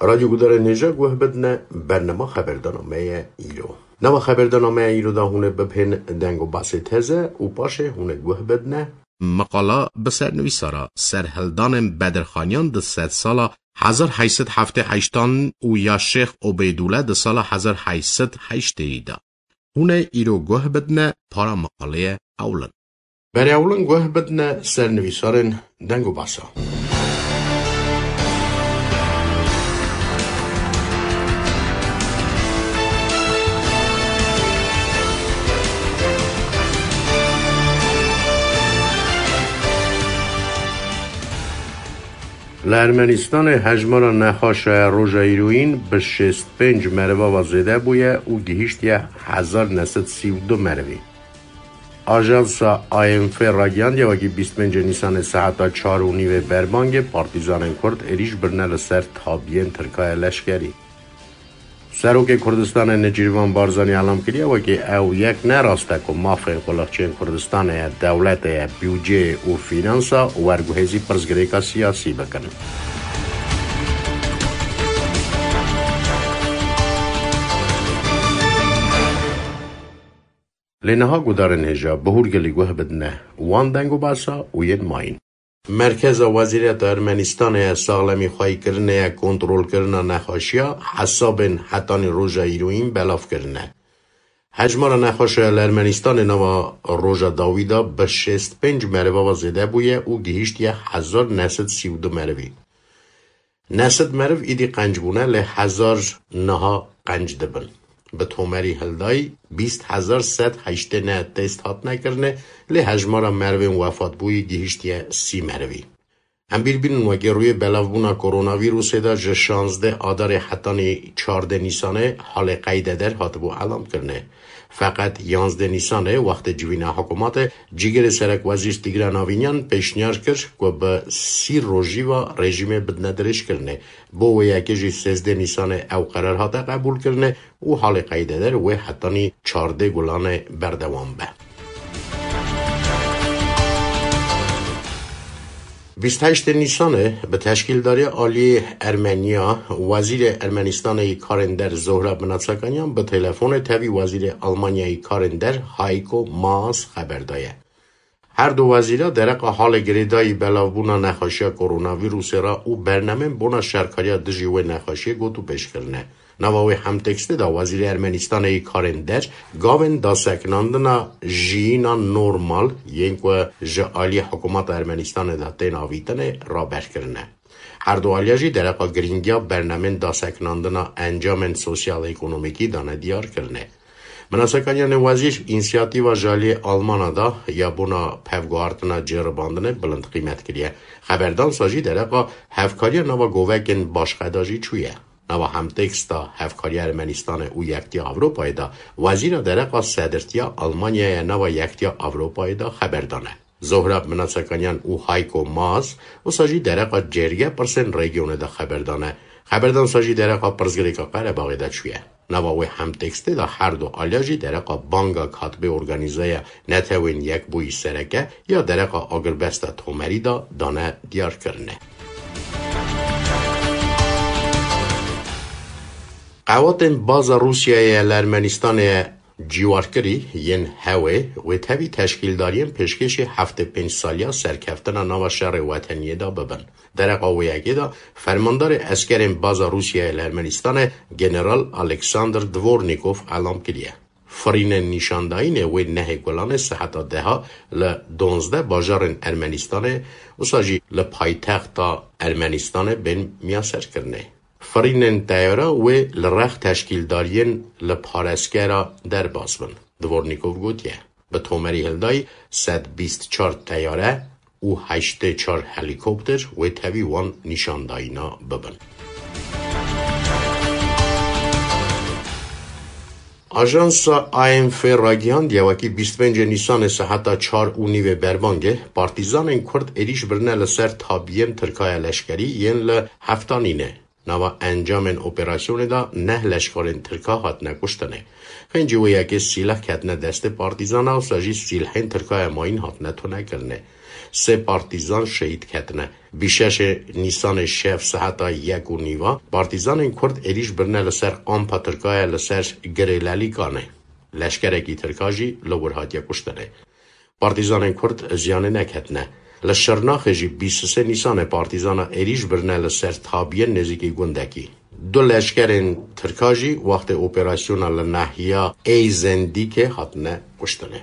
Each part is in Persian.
رادیو گودار نجا گوه بدنه برنامه خبردارنامه ایرو. نوا خبردارنامه ایرو دا هونه بپین دنگو باسی تزه و پاشه هونه گوه بدنه مقاله بسر نویسارا سرهلدان بدرخانیان ده 100 سالا 1878 و یا شیخ عبیدوله ده سالا 1808 ایده. هونه ایرو گوه بدنه پارا مقاله اولن. برای اولن گوه بدنه سر نویسارن دنگو باسا. لرمنستان هجمارا نخاش روژا ایروین به 65 مروا و زیده بویه و گیهشت 1932 مروی. آژانس IMF راگیان یواگی 25 نیسان ساعت 4 و نیوه بربانگ پارتیزان کرد اریش برنه لسر تابین ترکای لشکری. سروک کردستان نجیروان بارزانی علام کریه و که او یک نراسته که مافه قلاقچین کردستان دولت بیوجه و فینانسا ورگوهزی پرزگریکا سیاسی بکنه. لینها گودارن هجا بهورگلی گوه بدنه وان دنگو باسا و ید ماین. مرکز وزارت ارمنستان ساغلمی خواهی کرنه کنترل کرنه نخاشیا حساب حتانی روژا ایروین بلاف کرنه. هجمار نخاشیا ارمنستان نوا روژا داویدا به 65 مروا و زیده بویه و گیهشت 1932 مروی. نسد مرو ایدی قنج بونه ل 1000 نها قنج دبن. به تومری هلدای 20189 تست هات نکرنه لی هجمارا مروین وفات بوی گیهشتی 30 مروی. هم بینون وگه روی بلاوبونا کرونا ویروس دا 16 آدار حتانی 14 نیسانه حال قیده در هاتبو علام کرنه. فقط 11 نیسانه وقت جوین حکومت جیگر سرک وزیر تیگران آوینیان پیشنیار کرد که به 30 روژی و رژیم بدنه درش کرنه. با یکی جی 13 نیسانه او قرار هاته قبول کرنه و حال قیده در و حتانی 14 گلان بردوام به. 28 نیسانه به تشکیلداری عالی ارمنیا وزیر ارمنستان کارندر زهراب مناتساکانیان به تلفن تاوی وزیر آلمانیای کارندر هایکو ماس خبر دایه. هر دو وزیرا درق حال گریدای بلاوبونا نخاشی کرونا ویروس را او برنامه بونا شرکاریا دجیو نخاشی گوتو پیش کرنه. نواوی هم تکسته دا وزیر ارمنستان کارندر گاون دا سکناندنا جینا نورمال ینکو جعالی حکومت ارمنستان دا تین آویتن را برکرنه. هر دو آلیاجی درقا گرینگیا برنامه دا سکناندنا انجام سوسیال اکونومیکی دانه دیار کرنه. مناسکانیان وزیر اینسیاتیوا جالی آلمان دا یا بونا پفگوارتنا جرباندنه بلند قیمت کریه. خبردان ساجی درقا هفکاری نوا گووکن باشخداجی چویه. نوا هم تکستا هفکاری ارمنستان او یکتیا اروپای دا وزیر درقا صدرتیا آلمانیا نوا یکتیا اروپای دا خبردانه. زهراب مناسکانیان او هایکو ماس و ساجی درقا جریه پرسن ریگیون دا خبردانه. خبردان ساجی درقا پرزگریکا قره باقی دا چویه. نواوی هم تکسته دا هر دو آلیاجی درقا بانگا کاتبه ارگانیزای نتوین یک بوی سرکه یا درقا آگربستا تومری دا دانه دیار کرنه. قوات باز روسیای لرمنستان جیوارکری ین هوه و تاوی تشکیلداریم پیشکش 75 سالیا سرکفتن نوا شهر وطنیه دا ببن. در قویگی دا فرماندار اسکر باز روسیای لرمنستان جنرال الکساندر دورنیکوف علام کریه. فرین نشاندهین و نه گلان صحت ده ل 12 باجار ارمنستان و ساجی ل پایتخت ارمنستان بین میاسر کرنه. فرین تیاره و لرخ تشکیلدارین لپارسکرا در بازبن. دورنیکوف گوتیه. به تومری هلدای 124 تیاره و 84 هلیکوپتر و تاوی وان نشاندایینا ببن. آژانس IMF راگیان دیوکی 25 نیسان ساعت 4 و نیوه بربانگه پارتیزان کرد اریش برنه لسر تابیم ترکای لشکری ین لهفتانینه. نوا انجام اپراسیون دا نه لشکرین ترکا هات نکشتنه. خنجی و یکی سیلح کتنه دست پارتیزان و ساجی سیلحین ترکای ماین هات نتو نکرنه. سه پارتیزان شهید کتنه. بیشش نیسان شف ساعتا 1:09 پارتیزان کرد ایریش برنه لسر قامپا ترکای لسر گریلالی کانه. لشکرکی ترکاجی لور هاتیا کشتنه. پارتیزان کرد زیانه نکتنه. لشرناخ جی 23 نیسان پارتیزان ایریش برنه لسر تابیه نزیکی گندکی. دو لشکرین ترکاجی وقت اپراسیون لنحیا ایزندی که هاتنه کشتنه.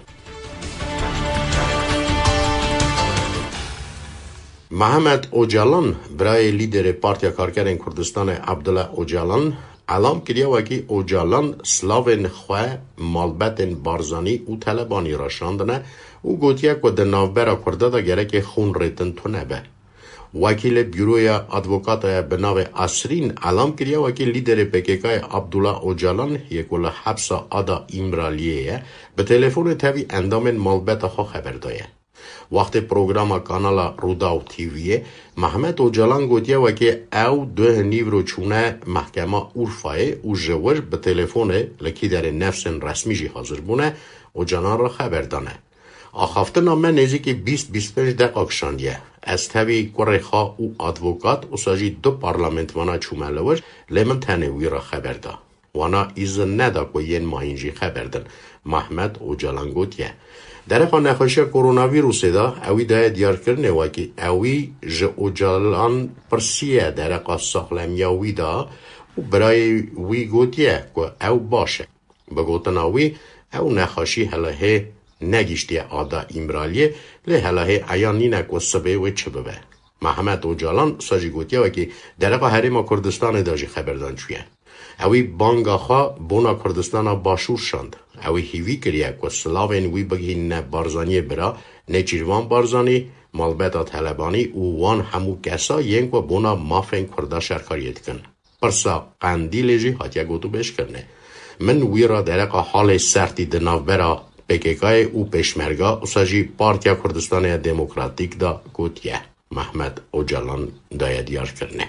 محمد اوجالان برای لیدر پارتیا کارگران کردستان عبدالله اوجالان اعلام کرده و که اوجالان سلاوین خواه مالبتن بارزانی و طلبانی را شاندنه و گوتیه که در نوبرا کرده دا گره که خون ریتن تو نبه. وکیل بیروی ادوکات به نام اسرین اعلام کرده و که لیدر پکیکای عبدالله اوجالان یکول حبس آدا ایمرالیه به تلفن تاوی اندام مالبت خو خبر دایه. وقت پروگرام کانال روداو تیویه محمد اوجالان گوتیه و که او 2 رو چونه محکمه اورفای و جور به تلفن لکی در نفس رسمی جی حاضر بونه اوجالان را خبر دانه. آخافته نامه نزدیک 20-25 دقیقه کشاندیه. از تاوی کرخا و ادوکات و ساجی 2 پارلمنت وانا چوملوش لیمن تنوی را خبر دا. وانا ایزن ندا که ین ماینجی خبر دن. محمد اوجالان گوتیه. در خان نخوشی کرونا ویروس دا اوی دای دیار کرنه و که اوی ج اوجالان پرسیه در قاساقلمی اوی دا و برای وی گوتیه که او باشه. بگوتن اوی او نخوشی هلهه نگیشتی آدا ایمرالیه لی هلهه ایانی نکو سبه و چه ببه. محمد اوجالان ساجی گوتیه و که در حریم کردستان داجی خبردان چویه. اوی بانگا خواه بونا کردستان باشور شاند. اوی هیوی کریه که سلاوین وی بگی نه بارزانی برا نه چیروان بارزانی مالبتا طلبانی و وان همو کسا ین که بونا مافین کرده شرکاریت کن. پرسا قندیلی جی هاتیا گوتو بش کرنه. من وی را درقا حال سرتی دناو برا پکیکای او پشمرگا اساجی پارتیا کردستان دموکراتیک دا گوتیه. محمد اوجالان دای دیار کرنه.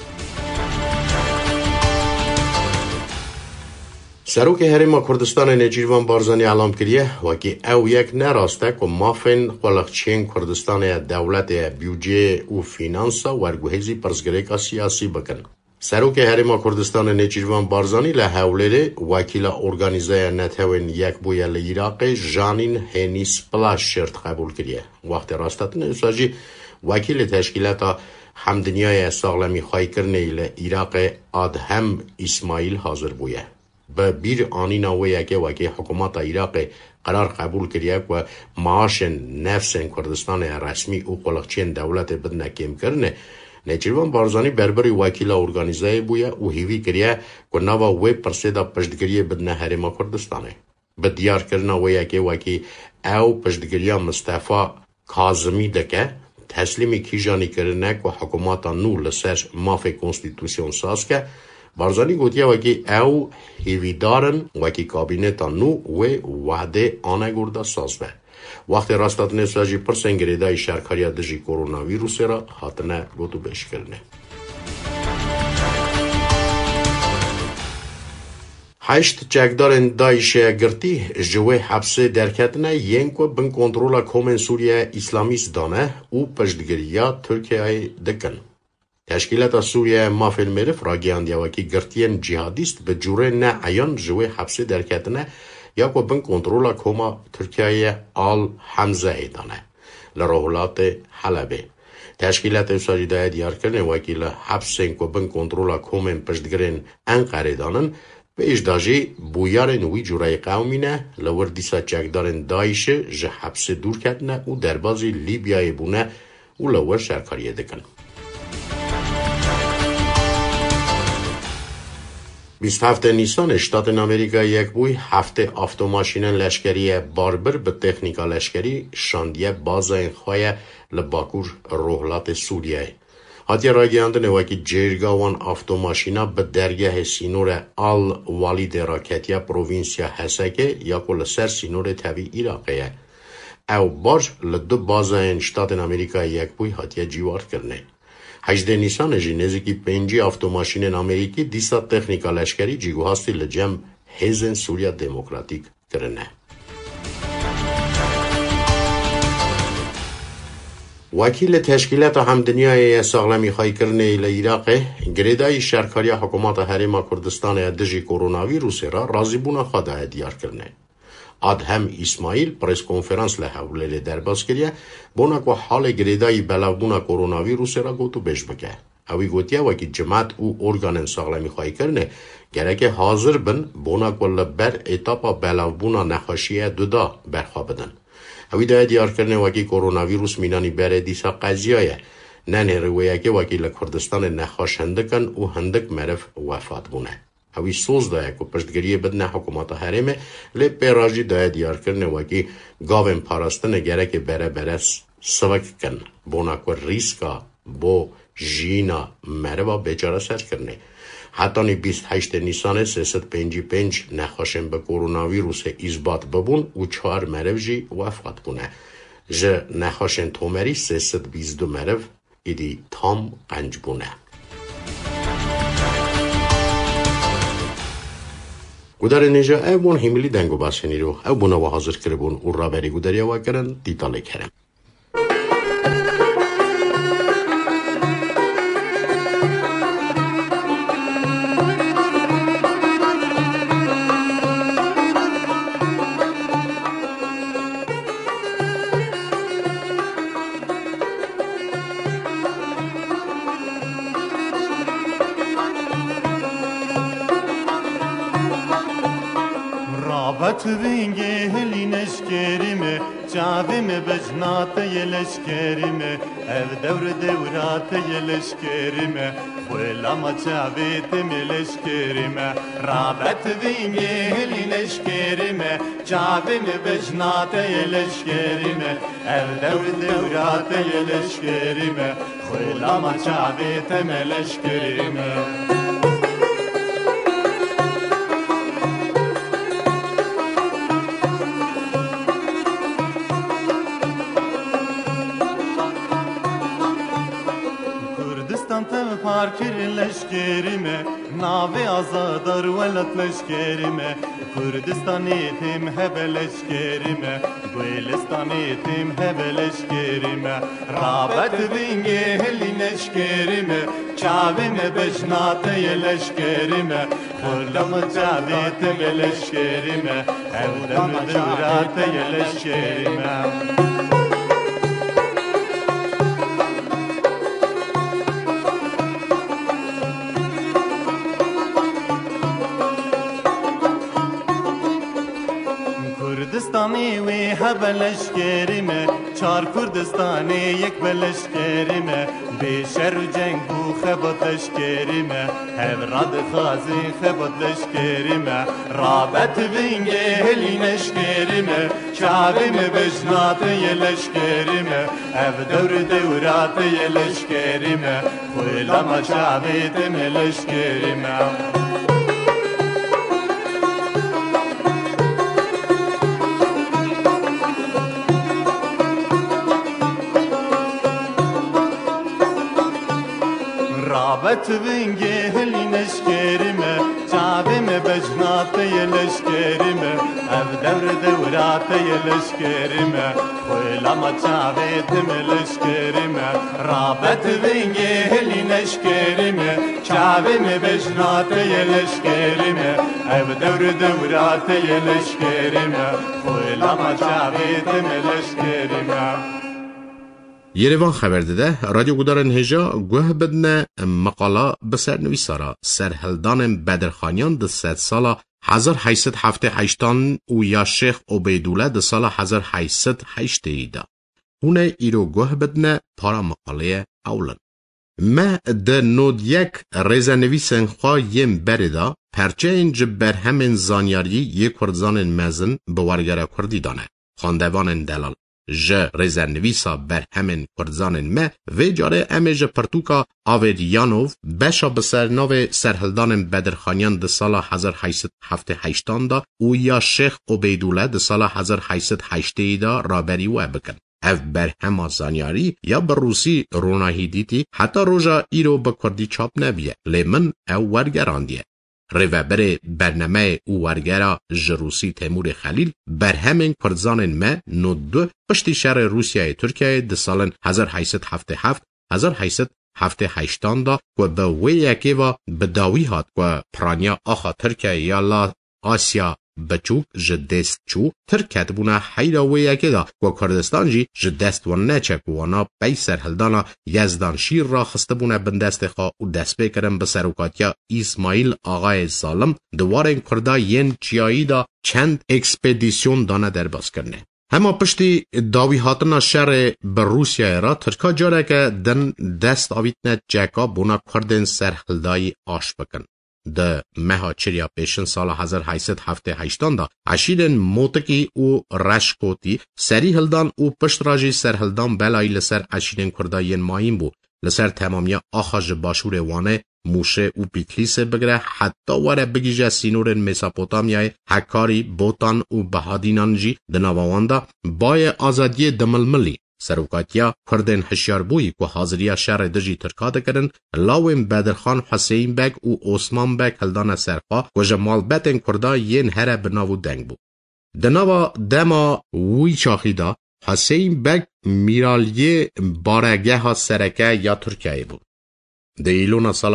سروک حریم کردستان نجیروان بارزانی اعلام کریه و که او یک نراسته که مافن خلقچین کردستان دولت بیوجه و فینانسا ورگوهزی پرزگریکا سیاسی بکن. سروک حریم کردستان نجیروان بارزانی لحوله وکیل ارگانیزه نتوین یک بویل ایراق جانین هنیس پلاش شرط قبول کریه. وقت راستتن اساجی وکیل تشکیلات همدنیای ساغلمی خواهی کرنه ایراق آدهم اسماعیل حاضر بویه. به بیر آنی نویه که وکی حکومت ایراق قرار قبول کریه و معاش نفس کردستان رسمی و قلقچین دولت بدن کم کرنه نجیروان بارزانی بربری وکیل ارگانیزه بویه و هیوی کریه که نوا وی پرسیده پشتگیری بدن حریم کردستانه. به دیار کرنه ویه که وکی او پشتگیری مصطفی کاظمی دکه تسلیمی کیجانی کرنه که حکومت نو لسر ماف کنستیتوسیون ساز که بارزانی گوتیه وکی او هیوی دارن وکی کابینت نو و وعده آنگورده ساز به. وقت راستاتنه ساجی پرسنگری دای شرکاریا دجی کرونا ویروسی را حاتنه گوتو بش کرنه. 8 چکدارن دایش گرتی جوه حبس درکتنه ینکو بن کنترولا کومن سوریه اسلامیست دانه او پشتگیریا ترکیه دکن. تشکیلات سوریه مافل مرف را گیاندیا وکی گرتین جهادیست به جوره نه ایان جوه حبس درکتنه یا که بن کنترولا کوما ترکیه آل حمزه ایدانه لرهولات حلبه. تشکیلات ساجیده دیار کرنه وکیل حبسین که بن کنترولا کومن پشتگرین انقره دانن به اجداجی بویار نوی جورای قومینه لور دیسا چکدارن دایش جه حبس دور کتنه و دربازی لیبیای بونه و لور شرکاریه دکن. 27 نیسان شتات امریکا یک بوی هفته آفتوماشین لشکری باربر به تکنیکا لشکری شاندیه بازه خواه لباکور روحلات سوریه. هاتیه را گیاندنه وکی جرگاوان آفتوماشینا به درگاه سینور آل والید راکتیا پروینسیا هسکه یا کل سر سینور تاوی ایراقیه. او بارش لدو بازه شتات امریکا یک بوی هاتیه جیوار کرنه. 18 نیسان جی نزدیکی 5 آفتوماشین امریکی دیسا تکنیکا لشکری جیگوهاستی لجم هزن سوریا دموکراتیک کرنه. وکیل تشکیلات همدنیای ساغلمی خواهی کرنه لعراق گریدای شرکاری حکومت حریم کردستان دژی کرونا ویروس را رازی بونا خواده دیار کرنه. ادهم اسماعیل پرس کنفرانس له حوله در باسکریه بونا کو حال گریدای بلاوبونا کرونا ویروس را گوتو بش بکه. اوی گوتیا وکی جماعت او ارگان ساغلمی خواهی کرنه گرکه حاضر بن بونا کو لبر اتاپا بلاوبونا نخاشیه دودا برخوا بدن. اوی دا دیار کرنه وکی کرونا ویروس مینانی بره دیسا قضیه نه رویه که وکی لکردستان نخاش هندکن و هندک مرف وفات بونه. اوی سوز دایه که پشتگریه بدن حکومت حرمه لی پیراجی دایه دیار کرنه وکی گاوین پاراستن گره که بره سوک کن بونا که ریسکا بو جینا مروا بیچاره سر کرنه. حتی 28 نیسان 355 نخاشن به کرونا ویروس اثبات ببون و 4 مرو جی وفات بونه. جه نخاشن تومری 322 مرو ایدی تام قنج بونه. گودار نجا او بون همیلی دنگو باسنی رو او بونه و حاضر کربون او را بری گوداری و کرن دیتاله کرم. رابط وینگه هلینش کرime چاویم بجنات یلش کرime ev devrat yeleş kerime Velama çavetim yeleş kerime Rabet vinge helineş kerime Çavim bejnat yeleş kerime Ev devrat yeleş kerime Velama çavetim yeleş kerime Parkir leşkerime, navi azadar velat leşkerime Kürdistan etim hebe leşkerime, Gülistan etim hebe leşkerime Rabet vinge heli leşkerime, çavime beşnate leşkerime Kullamı çavetim leşkerime, evdem dürate leşkerime Kurdistani ve hebeleş kerime Çar Kurdistani yek beleş kerime Beşer cengu xebatleş kerime Hevrad xazi xebatleş kerime Rabet vinge helineş kerime Çavime beşnatı yeleş kerime Ev devratı yeleş kerime Kulama çavetim yeleş kerime Rabet vinge helineş kerime Çavime bejnatı yeleş kerime Ev devratı yeleş kerime Kulama çavetim yeleş kerime Rabet vinge helineş kerime Çavime bejnatı yeleş kerime Ev devratı yeleş kerime Kulama çavetim yeleş kerime یروان خبر داده رادیو گودارن هجا گوه بدنه مقاله بسر نویسارا سرهلدان بدرخانیان ده 100 سالا 1878 و یا شیخ عبیدوله ده سالا 1808 ایده. هونه ایرو گوه بدنه پارا مقاله اولن. ما ده نود یک ریزه نویسن خواه یم برده پرچه اینج بر همین زانیاری یک کردزان مزن بوارگره کردی دانه. خاندوان دلال. جه ریزنویسا بر همین کردزان ما و جاره امیج پرتوکا آویدیانوف بشا بسر نو سرهلدان بدرخانیان ده سال 1878 دا و یا شیخ عبیدوله ده سال 1808 دا رابری و بکن. اف بر همه زانیاری یا بر روسی روناهی دیتی حتی روژا ایرو به کردی چاپ نبیه لیمن او ورگراندیه. ریوبر برنامه او ورگرا جروسی تیمور خلیل بر همین کردزان ما نودو پشتی شهر روسیه ترکیه ده سال 1877 1878 دا و به ویکی و به داوی هات و پرانیا آخا ترکیه یا لا آسیا بچوک جدست چو ترکت بونه حیرا ویکی دا و کردستان جی جدست و نچک وانا بی سرهلدانا یزدان شیر را خسته بونه بندست خواه و دست بکرم به سروکاتیا اسماعیل آقای ظالم دواره کرده ین چیایی دا چند اکسپیدیسیون دانه در باز کرنه. هما پشتی داوی هاتنا شهر بر روسیه را ترکا جاره که دن دست آویتنه جکا بونا کردن سرهلدایی آش بکن. ده مها چریا پیشن سال 1878 دا عشیرن موتکی و رشکوتی سری هلدان و پشت راجی سرهلدان بلایی لسر عشیرن کرداین مایم بو لسر تمامی آخاج باشور وانه موشه و بیکلیسه بگره حتی وره بگیجه سینورن میساپوتامیای حکاری بوتان و بهادینانجی دناواندا بای آزادی دململی سروکاتیا کردن هشیار بوی که حاضریا شهر دجی ترکاده کرن لاوین بدرخان حسین بگ و عثمان بگ هلدان سرخا و جمال بتن کردا ین هره بناو دنگ بو. دناوا دما وی چاخیدا حسین بگ میرالیه بارگه ها سرکه یا ترکیه بود. ده ایلونا سال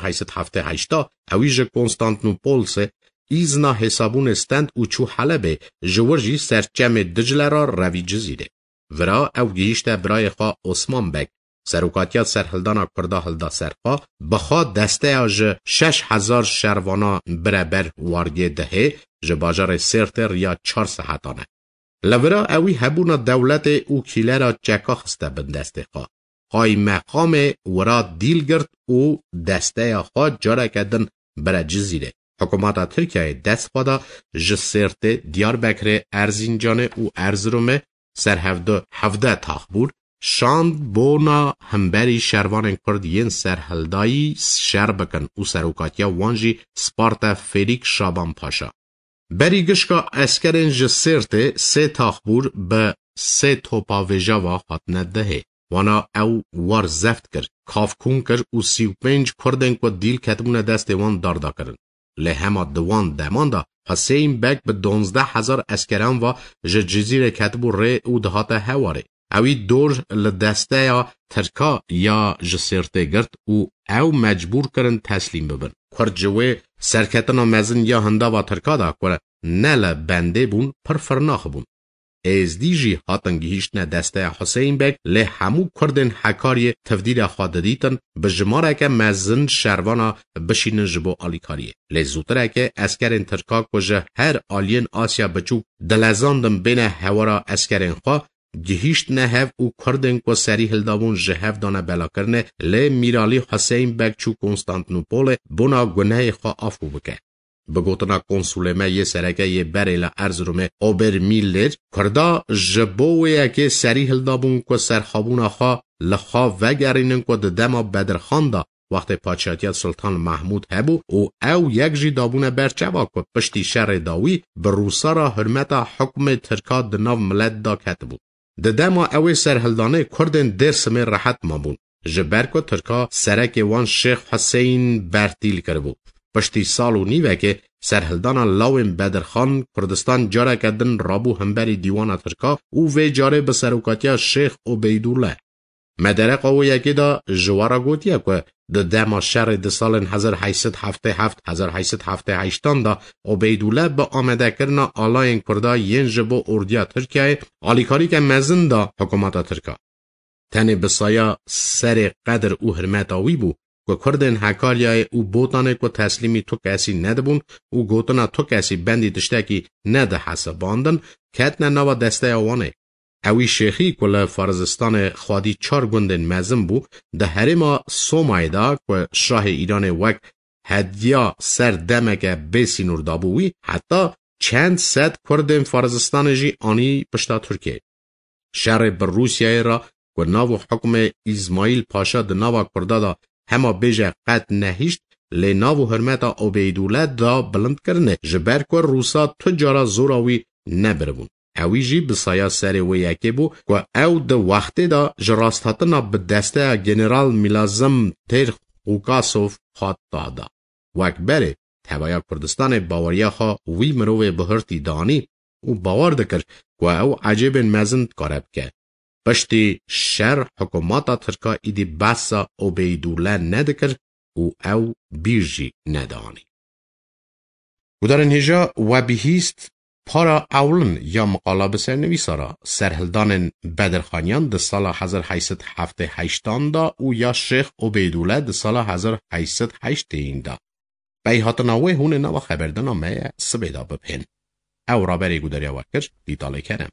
1878 اویج کنستانتنوپول سه ایزنا حسابون استند و چو حلبه جورجی سرچم دجله را روی جزیره. ورا او گیشته برای خواه عثمان بگ سروکاتیات سرهلدانا کرده هلدا سرخوا بخوا دسته آج 6000 شروانا برابر وارگه دهه جباجار سرتر یا 4 ساعتانه. لورا اوی هبونا دولت او کیله را چکا خسته بندسته خواه. های مقام ورا دیل گرد او دسته خواه جاره کدن برا جزیره. حکومت ترکیه دست خوادا جسرت دیار بکر ارزینجان او ارزرومه سر 17 تاخبور شاند بونا همبری شروان کردین سرهلدایی شر بکن او سروکاتیا وانجی سپارتا فریک شابان پاشا. بری گشکا اسکرین جسرت 3 تاخبور به 3 توپاویجا و خاتنه دهه. وانا او وار زفت کر کافکون کر او 35 کردن که دیل کتمون دست وان داردا کرن. لهما دوان دماندا حسین بگ به 12000 اسکران و جزیره کتبو ری او دهات هواره. اوی دور لدسته یا ترکا یا جسرته گرد او مجبور کرن تسلیم ببن. کرجوه سرکتنا مزن یا هندا و ترکا دا کره نل بنده بون پر فرناخ بون. از دیجی هاتنگیشت نه دسته حسین بگ له همو کردن حکاری تفدیل خواده دیتن به جماره که مزن شروانا بشینن جبو آلیکاریه. له زودره که اسکرین ترکا کجه هر آلین آسیا بچو دلزاندن بین هوارا اسکرین خواه گهیشت نه هف او کردن که سری هلداون جهف دانه بلا کرنه له میرالی حسین بگ چو کنستانتنوپول بنا گناه خواه آفو بکه. بگوتنا کنسولمه یه سرکه یه بریل ارزرومه اوبر میلر کرده جبوه که سری هلدابون که سرخابون خواه لخواه وگرینن که دما بدرخان دا وقت پادشاهیت سلطان محمود هبو او یک جی دابون برچوا که پشتی شر داوی به روسا را حرمت حکم ترکا دناو ملت دا کتبو. دما اوی سرهلدانه کردن درسمه راحت مابون جبر که ترکا سرک وان شیخ حسین برتیل کربو. پشتی سال و نیوه که سرهلدانا لاوین بدرخان کردستان جاره کدن رابو همبری دیوان ترکا او وی جاره به سروکاتیا شیخ عبیدوله. مدرق او یکی دا جوارا گوتیه که دما شر ده سال 1877 دا عبیدوله به آمده کرنا آلاین کرده ین جبو اردیا ترکیه آلیکاری که مزن دا حکومت ترکا. تنی بسایا سر قدر او حرمت آوی بو که کردن حکاریای او بوتانه که تسلیمی تو کسی ندبون او گوتنا تو کسی بندی دشتکی نده حساباندن کتن نوا دسته آوانه. اوی شیخی که لفرزستان خوادی 4 گندن مزم بو ده هرما سومایدا که شاه ایران وک هدیا سر دمک بیسی نوردابوی حتی چند صد کردن فرزستان جی آنی پشتا ترکیه. شهر بر روسیه را که ناو حکم اسماعیل پاشا ده ناو کرده دا هما بیجه قد نهیشت لناو حرمت عبیدوله دا بلند کرنه جبر که روسا تجارا زوراوی نبربون. اوی جی بسایا سر و یکی بو که او ده وقتی دا جراستاتنا به دسته جنرال میلازم تیر خوکاسوف خواد دادا. وک بره تبایا کردستان باوریا ها وی مروه بهرتی دانی و باور دکر و او عجب مزند کارب که پشتی شر حکوماتا ترکا ایدی بسا عبیدوله ندکر و او بیرجی ندانی. و در انهجا و بیهیست پارا اولن یا مقالا بسر نویسارا سرهلدان بدرخانیان ده سال 1878 دا و یا شیخ عبیدوله ده سال 1808 دا. بای هاتناوه هون نوا خبردن آمه سبیدا بپین. او را بری گودریا وکر دیتاله کرم.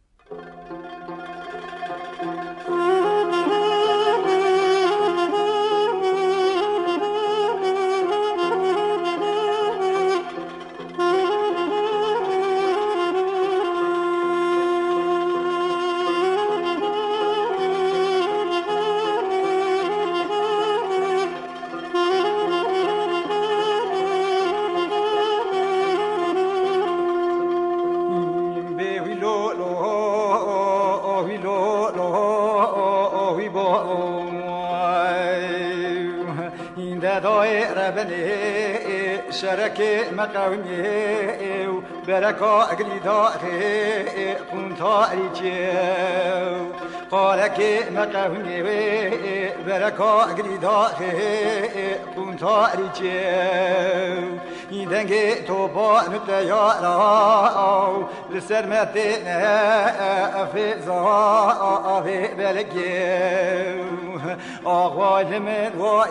شرك مقاومي بركا قليداخي قنطا ريجيو قالك مقاومي بركا قليداخي قنطا ريجيو يدنجي توبا نتيارا لسرمتنا في زوا في بلجيو أغوال من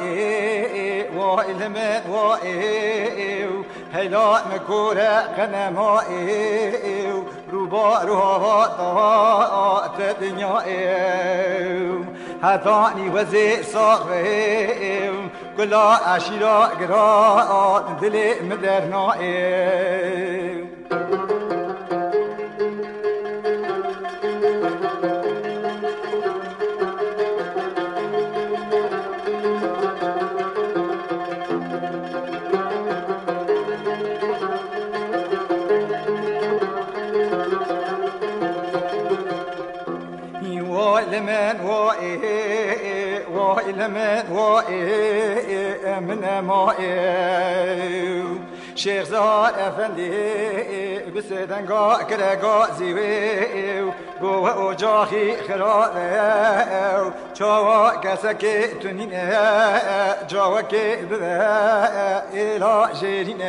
وائل من وائل هلا مكورة قنمائل روبا روها طاعت الدنيا هتاني وزي صاغل كل عشيرة قراء دلي مدرنا لمن وإلمن من مائي شيخ زهر أفندي بسدنقا كرقا زيوي قوة وجاخي خرابي جاوا كسكي تنين جاوا كبدا إلى جيرين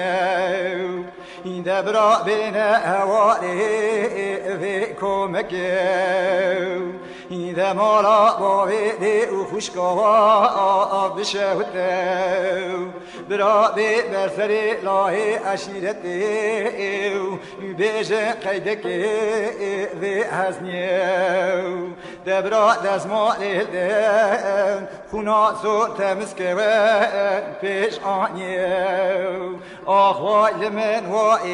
دبرا بين هواري في كومكي إذا مالا باويدي وخشكوا بشهوته برابي بسري لاهي عشيرتي بيجي قيدك ذي حزني دبرا دزمالي الدين خونا سو تمسكوين بيش آني آخوة لمن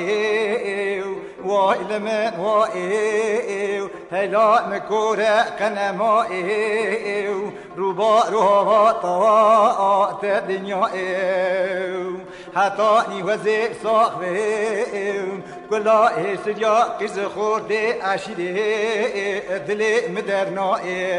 وائل من وائل هلا مكورة قنمائي روبا روها طاعت الدنيا حتاني وزي صاحبي كلا سريا قز خورد عشيري دلي مدرنائي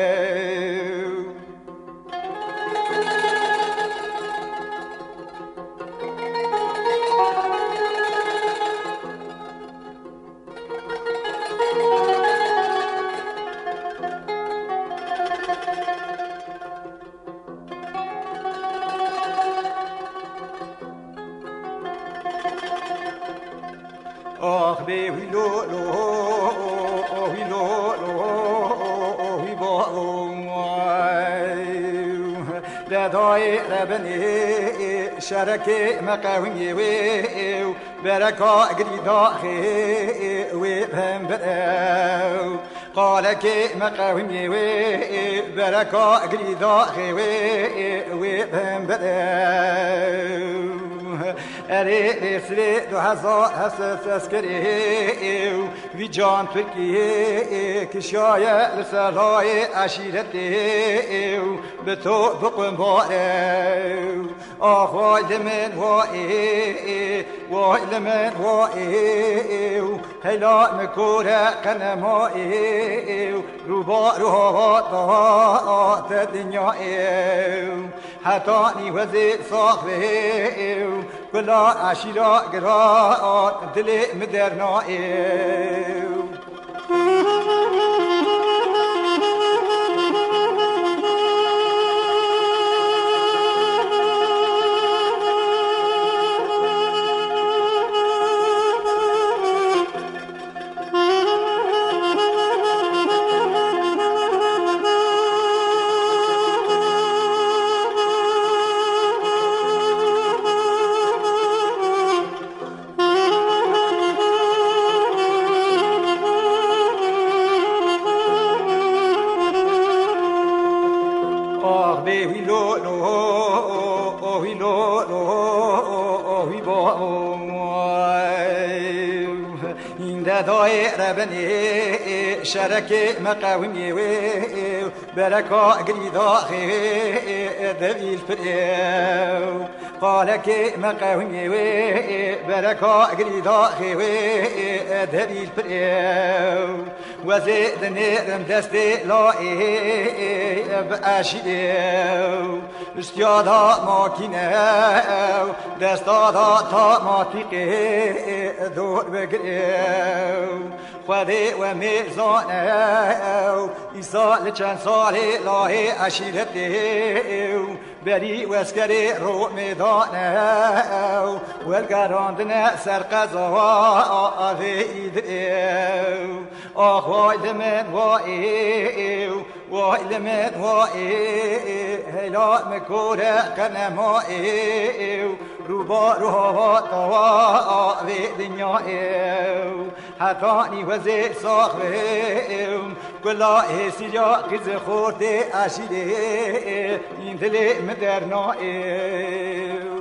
آخ به ویلو لدای ربني شرك مقاومي بركا قريداخي وبهم بدأو قالك مقاومي بركا قريداخي وبهم بدأو أري سري 2000 حساس عسكري في جان تركي كشاية لسراي عشيرتي بتو بقم بارو آخوي من وائي وای لمن وای هلا مکوره قنمای روبا روها تا دنیا حتانی وزی صاحبه کلا عشیرا گران دل مدرنای داير بني شركي مقاومي بركة قريضا دبي الفريو قالك مقاومي بركة قريضا دبي الفريو وزيدني رمدستي لائي بأشيو استيادا ماكينة دستادا تا ماتيقي دور بقريو خودي وميزانو إيسا لچند سالي لاهي عشيرتي بري واسكري رو ميدانو والقراندنا سرقزا في إيدريو آخ واي لمن وايو واي لمن وايو هلا مكورة قنمايو روبا روها طوا في دنيايو حتاني وزي صاحبهم كلا سيجا قز خورتي عشيري يندلي مدرنايو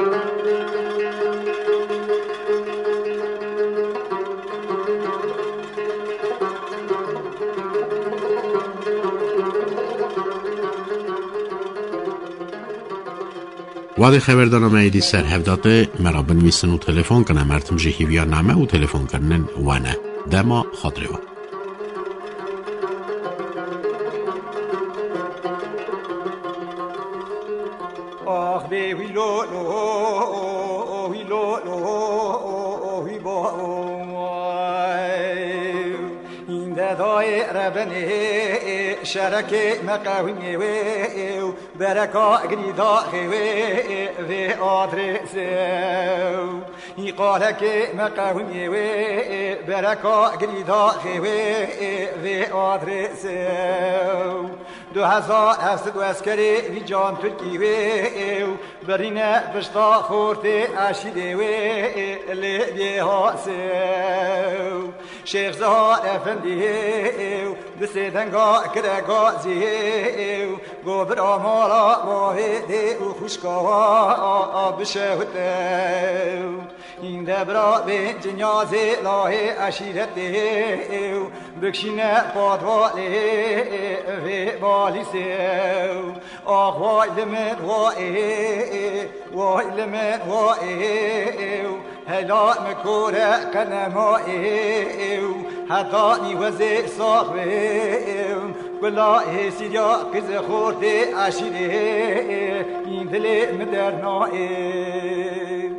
وادي خبردارم ایدی سر هفداته مرا بنویسن و تلفن کنم مرتم جهیویا نامه و تلفن کنن وانه دما خادروا آخ به ویلو لو ویلو لو وی با این دای ربنی شركي مقاومي و بركة قريضا في أدرسو يقالك مقاومي و بركة قريضا في أدرسو 2700 عسكري في جام تركي و برينا بشتا خورتي عشيدي و اللي بيها سو شيخ زهار افندي دسيدنگا كرغازي گوبر آمالا واحده و خوشگاه بشهده این دبرا به جنیاز لاه عشیرته بکشینه پادواله و بالی سو آخ وای لمن وای لمن هلا مکوره قنمائه حتی نیوزه صاحبه کلا سیریا قز خورده عشیره این دل مدرنائه